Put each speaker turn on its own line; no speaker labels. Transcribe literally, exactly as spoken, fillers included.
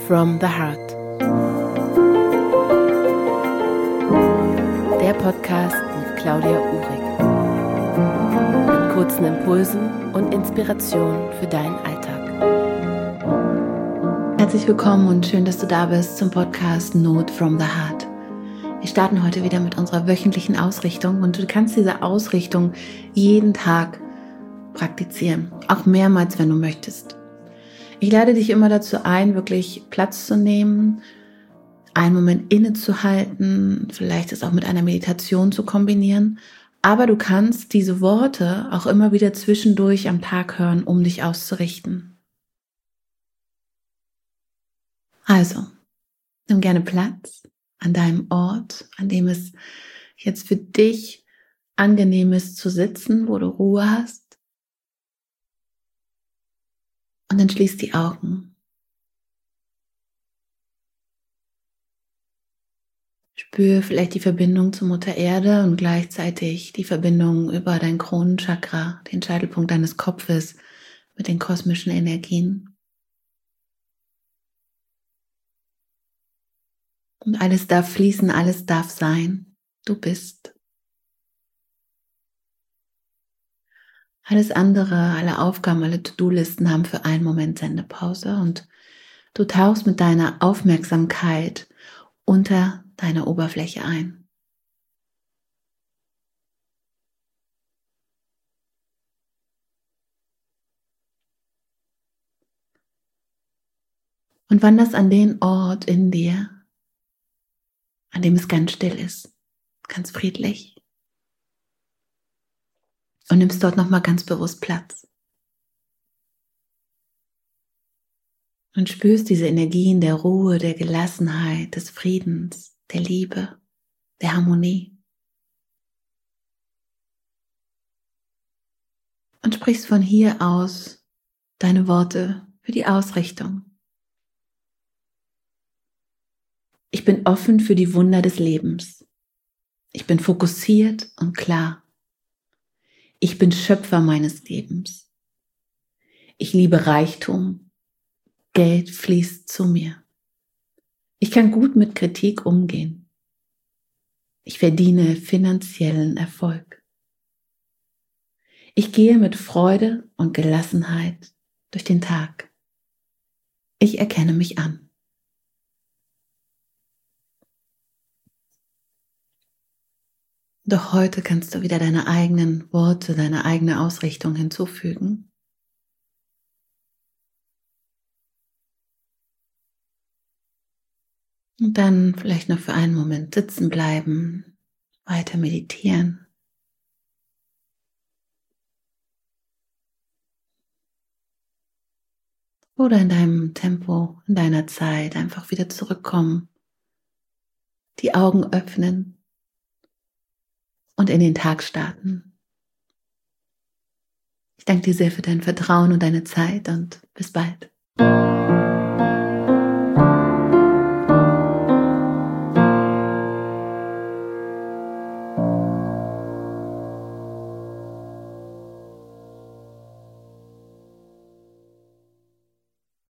from the Heart. Der Podcast mit Claudia Uhrig. Mit kurzen Impulsen und Inspirationen für deinen Alltag.
Herzlich willkommen und schön, dass du da bist zum Podcast Note from the Heart. Wir starten heute wieder mit unserer wöchentlichen Ausrichtung und du kannst diese Ausrichtung jeden Tag praktizieren, auch mehrmals, wenn du möchtest. Ich lade dich immer dazu ein, wirklich Platz zu nehmen, einen Moment innezuhalten, vielleicht es auch mit einer Meditation zu kombinieren, aber du kannst diese Worte auch immer wieder zwischendurch am Tag hören, um dich auszurichten. Also, nimm gerne Platz an deinem Ort, an dem es jetzt für dich angenehm ist zu sitzen, wo du Ruhe hast. Und dann schließ die Augen. Spür vielleicht die Verbindung zur Mutter Erde und gleichzeitig die Verbindung über dein Kronenchakra, den Scheitelpunkt deines Kopfes, mit den kosmischen Energien. Und alles darf fließen, alles darf sein. Du bist. Alles andere, alle Aufgaben, alle To-Do-Listen haben für einen Moment Sendepause und du tauchst mit deiner Aufmerksamkeit unter deine Oberfläche ein. Und wanderst an den Ort in dir, an dem es ganz still ist, ganz friedlich. Und nimmst dort nochmal ganz bewusst Platz. Und spürst diese Energien der Ruhe, der Gelassenheit, des Friedens, der Liebe, der Harmonie. Und sprichst von hier aus deine Worte für die Ausrichtung. Ich bin offen für die Wunder des Lebens. Ich bin fokussiert und klar. Ich bin Schöpfer meines Lebens. Ich liebe Reichtum. Geld fließt zu mir. Ich kann gut mit Kritik umgehen. Ich verdiene finanziellen Erfolg. Ich gehe mit Freude und Gelassenheit durch den Tag. Ich erkenne mich an. Doch heute kannst du wieder deine eigenen Worte, deine eigene Ausrichtung hinzufügen. Und dann vielleicht noch für einen Moment sitzen bleiben, weiter meditieren. Oder in deinem Tempo, in deiner Zeit einfach wieder zurückkommen, die Augen öffnen und in den Tag starten. Ich danke dir sehr für dein Vertrauen und deine Zeit und bis bald.